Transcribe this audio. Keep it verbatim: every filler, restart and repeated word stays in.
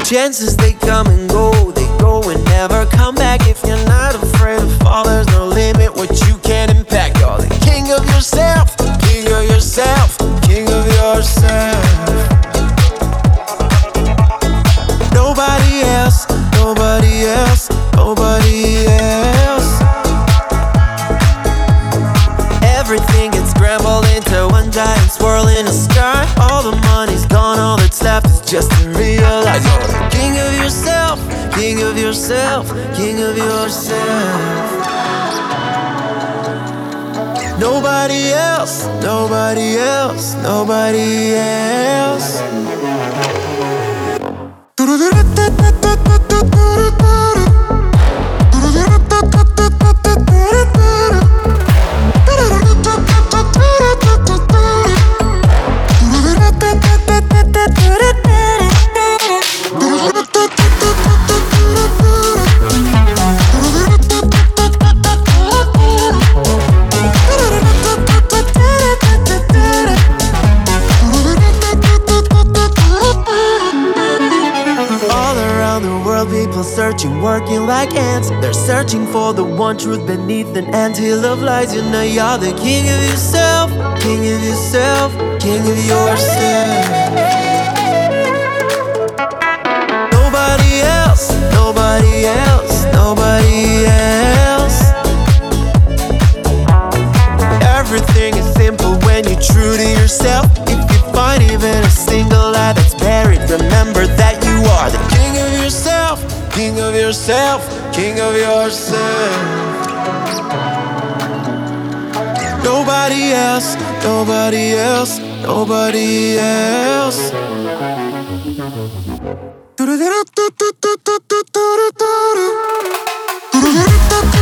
Chances they come and go, they go and never come back. If you're not afraid to fall, there's no limit what you can impact. You're the king of yourself, king of yourself, king of yourself. Nobody else, nobody else, nobody else. Everything gets scrambled into one giant swirl in the sky. All the money's gone, all that's left is just to realize you're the king of yourself, king of yourself, king of yourself. Nobody else, nobody else, nobody else. People searching, working like ants. They're searching for the one truth beneath an anthill of lies. You know you're the king of yourself, king of yourself, king of yourself. Nobody else, nobody else, nobody else. Everything is simple when you're true to yourself. If you find even a single lie that's buried, remember that you are the king of yourself, king of yourself, king of yourself. Nobody else, nobody else, nobody else. Do do do do do do do do do do do do do do do.